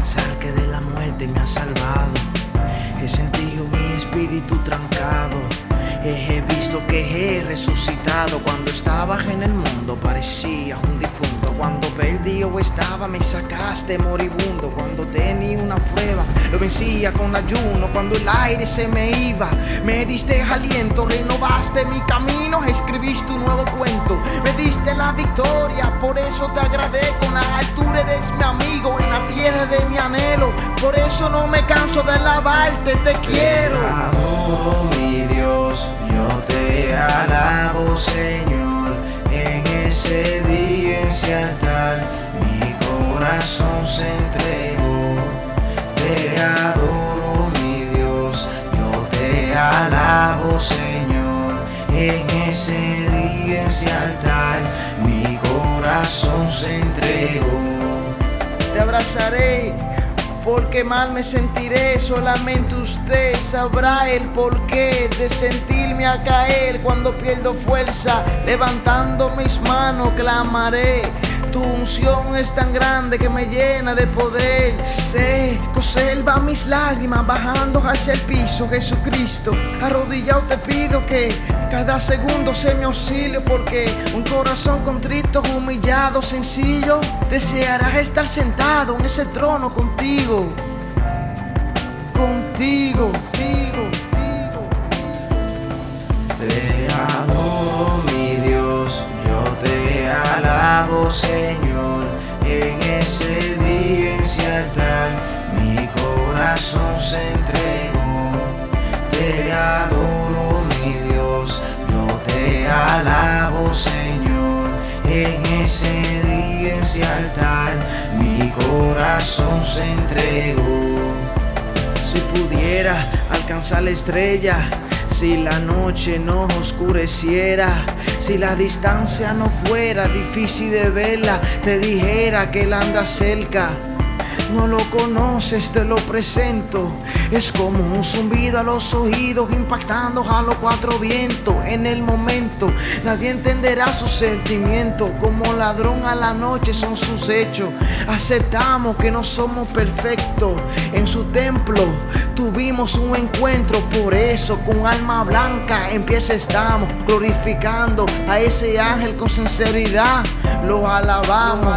pensar que de la muerte me ha salvado. He sentido mi espíritu trancado. He visto que he resucitado. Cuando estabas en el mundo parecías un difunto. Cuando perdido estaba me sacaste moribundo. Cuando tenía una prueba lo vencía con ayuno. Cuando el aire se me iba me diste aliento. Renovaste mi camino, escribiste un nuevo cuento. Me diste la victoria, por eso te agradezco. En la altura eres mi amigo, en la tierra de mi anhelo. Por eso no me canso de alabarte, te quiero. Te adoro, mi Dios, yo te alabo, Señor. En ese día, en ese altar, mi corazón se entregó. Te adoro, mi Dios, yo te alabo, Señor. En ese día, en ese altar, mi corazón se entregó. Te abrazaré porque mal me sentiré. Solamente usted sabrá el porqué de sentirme a caer cuando pierdo fuerza. Levantando mis manos clamaré. Tu unción es tan grande que me llena de poder. Sé que observa mis lágrimas bajando hacia el piso. Jesucristo, arrodillado te pido que cada segundo se me auxilio, porque un corazón contrito, humillado, sencillo, desearás estar sentado en ese trono contigo. Contigo. Te adoro, mi Dios, yo te alabo, Señor. En ese día, en ese altar, mi corazón se entregó. Te adoro, mi Dios, yo te alabo, Señor. En ese día, en ese altar, mi corazón se entregó. Si pudiera alcanzar la estrella, si la noche no oscureciera, si la distancia no fuera difícil de verla, te dijera que Él anda cerca. No lo conoces, te lo presento. Es como un zumbido a los oídos, impactando a los cuatro vientos. En el momento nadie entenderá sus sentimientos. Como ladrón a la noche son sus hechos. Aceptamos que no somos perfectos. En su templo tuvimos un encuentro. Por eso con alma blanca en pies estamos, glorificando a ese ángel con sinceridad. Lo alabamos.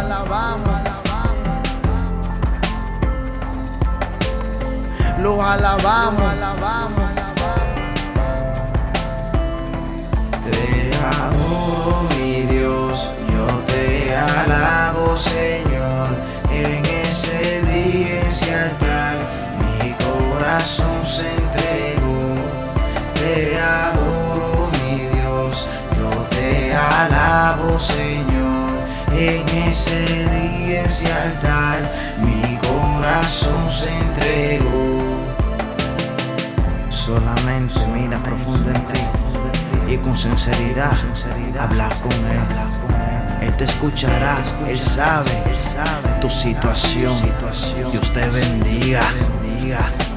Lo alabamos. Te adoro, mi Dios, yo te alabo, Señor. En ese día, en ese altar, mi corazón se entregó. Te adoro, mi Dios, yo te alabo, Señor. En ese día, en ese altar, mi corazón se entregó. Solamente mira profundo en ti y con sinceridad habla con Él. Él te escuchará, Él sabe tu situación. Dios te bendiga.